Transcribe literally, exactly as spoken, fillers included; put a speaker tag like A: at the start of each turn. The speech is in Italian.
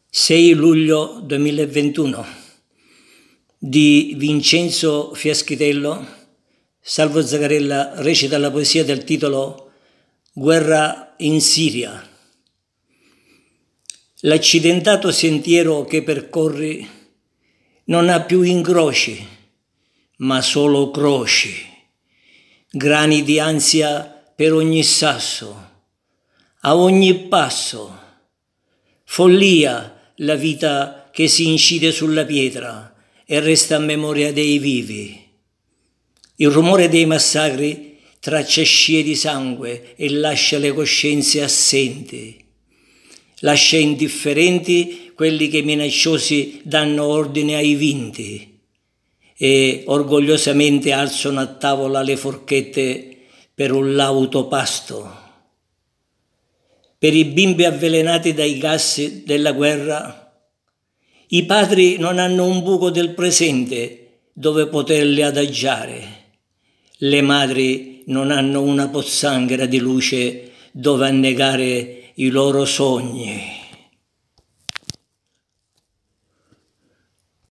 A: sei luglio duemilaventuno di Vincenzo Fiaschitello. Salvo Zagarella recita la poesia del titolo Guerra in Siria. L'accidentato sentiero che percorri non ha più incroci, ma solo croci, grani di ansia per ogni sasso, a ogni passo, follia la vita che si incide sulla pietra e resta a memoria dei vivi. Il rumore dei massacri traccia scie di sangue e lascia le coscienze assenti. Lascia indifferenti quelli che minacciosi danno ordine ai vinti e orgogliosamente alzano a tavola le forchette per un lauto pasto. Per i bimbi avvelenati dai gas della guerra, i padri non hanno un buco del presente dove poterli adagiare. Le madri non hanno una pozzanghera di luce dove annegare i loro sogni.